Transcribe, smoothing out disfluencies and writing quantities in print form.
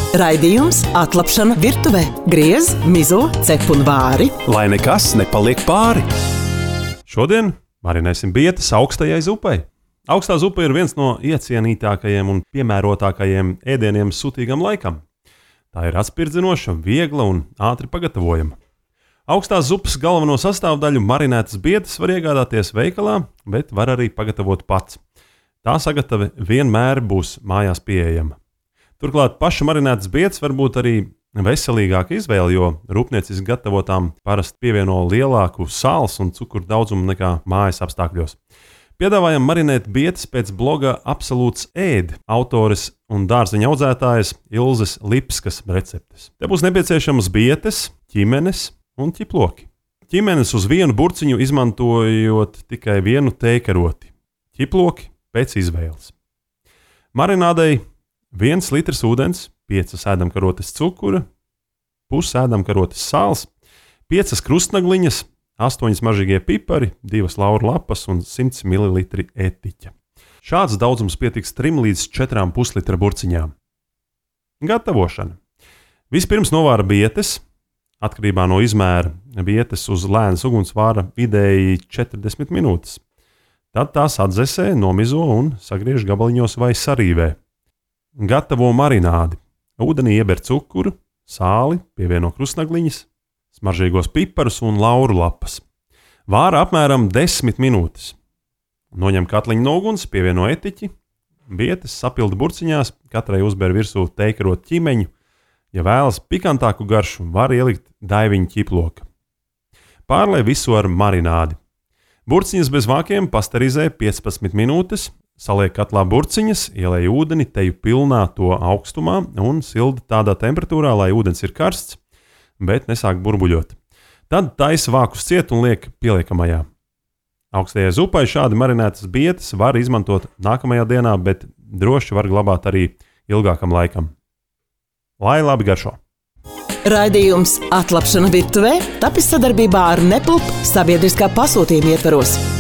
Raidījums Atlapšana virtuvē. Griez, mizo, cep un vāri. Lai nekas nepaliek pāri. Šodien marinēsim bietes augstajai zupai. Augstā zupa ir viens no iecienītākajiem un piemērotākajiem ēdieniem sutīgam laikam. Tā ir atspirdzinoša, viegla un ātri pagatavojama. Augstās zupas galveno sastāvdaļu marinētas bietes var iegādāties veikalā, bet var arī pagatavot pats. Tā sagatave vienmēr būs mājās pieejama. Turklāt paša marinētas bietes var būt arī veselīgāka izvēle, jo rūpnieciski gatavotām parasti pievieno lielāku sāls un cukuru daudzumu nekā mājas apstākļos. Piedāvājam marinēt bietes pēc bloga Absolūts ēd autores un dārzeņa audzētājas Ilzes Lipskas receptes. Te būs nepieciešamas bietes, ķimenes un ķiploki. Ķimenes uz vienu burciņu izmantojot tikai vienu tēkaroti. Ķiploki pēc izvēles. Marinādei 1 litrs ūdens, 5 ēdamkarotes cukura, pusi ēdamkarotes sāls, 5 krustnagliņas, 8 mažīgie pipari, 2 lauru lapas un 100 ml etiķa. Šāds daudzums pietiks 3 līdz 4,5 litra burciņām. Gatavošana. Vispirms novāra bietes, atkarībā no izmēra bietes uz lēnas ugunsvāra vidēji 40 minūtes. Tad tās atdzesē, nomizo un sagriež gabaliņos vai sarīvē. Gatavo marinādi. Ūdenī ieber cukuru, sāli, pievieno krustnagliņas, smaržīgos piparus un lauru lapas. Vāra apmēram 10 minūtes. Noņem katliņu no uguns, pievieno etiķi, bietes sapilda burciņās, katrai uzber virsū teikarot ķimeņu. Ja vēlas pikantāku garšu, var ielikt daiviņu ķiploka. Pārlej visu ar marinādi. Burciņas bez vākiem pasterizē 15 minūtes, saliek katlā burciņas, ielej ūdeni teju pilnā to augstumā un silda tādā temperatūrā, lai ūdens ir karsts, bet nesāk burbuļot. Tad taisa vākus ciet un liek pieliekamajā. Augstajai zupai šādi marinētas bietes var izmantot nākamajā dienā, bet droši var glabāt arī ilgākam laikam. Lai labi garšo! Raidījums Atlapšana virtuvē tapis sadarbībā ar Nepulp sabiedriskā pasūtījuma ietvaros.